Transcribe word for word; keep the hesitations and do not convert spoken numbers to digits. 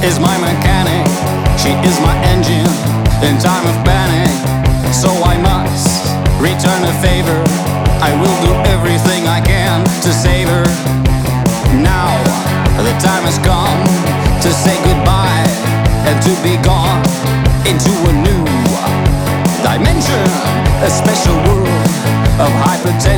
is my mechanic, she is my engine in time of panic. So I must return a favor, I will do everything I can to save her. Now the time has come to say goodbye and to be gone into a new dimension, a special world of high potential.